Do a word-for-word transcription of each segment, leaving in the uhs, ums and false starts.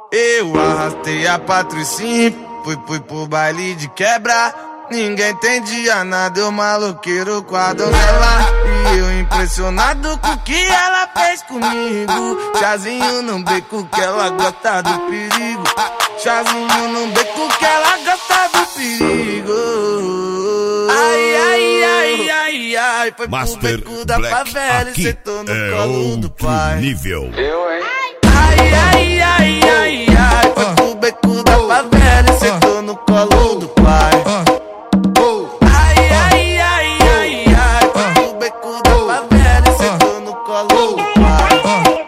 Eu arrastei a Patricinha, fui, fui pro baile de quebra. Ninguém entendia nada, eu maloqueiro com a donzela. E eu impressionado com o que ela fez comigo. Chazinho no beco que ela gosta do perigo. Chazinho no beco que ela gosta do perigo. Ai, ai, ai, ai, ai. Foi Master pro beco da Black, favela e aqui sentou no é colo do pai. nível. Eu, hein? Ai, ai, ai, ai, ai. Foi pro beco da favela e sentou no colo do pai. Ai, ai, ai, ai, ai. Foi pro beco da favela e sentou no colo do pai.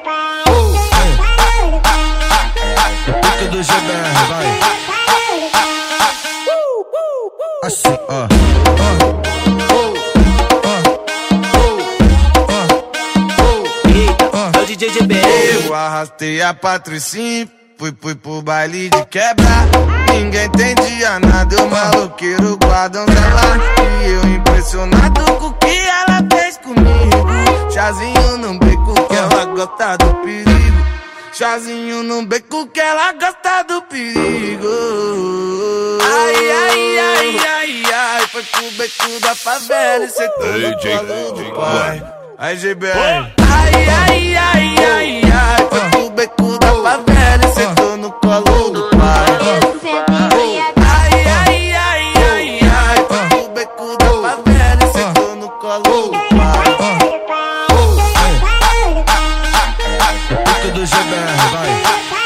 Pique do G B R, vai. Assim, ó. Eita, é o D J G B R. Eu arrastei a Patricinha, fui, fui pro baile de quebra. Ninguém entendia nada, eu maloqueiro com a donzela. E eu impressionado com o que ela fez comigo. Chazinho no beco que ela gosta do perigo. Chazinho no beco que ela gosta do perigo. Ai, ai, ai, ai, ai. Foi pro beco da favela e sentou no colo do pai. Aí, G B R. Ai, ai, ai, ai, ai. Foi pro beco da favela e sentou no colo do pai. Ai, ai, ai, ai, ai. Foi pro beco da favela e sentou no colo do pai. Pique do G B R, vai.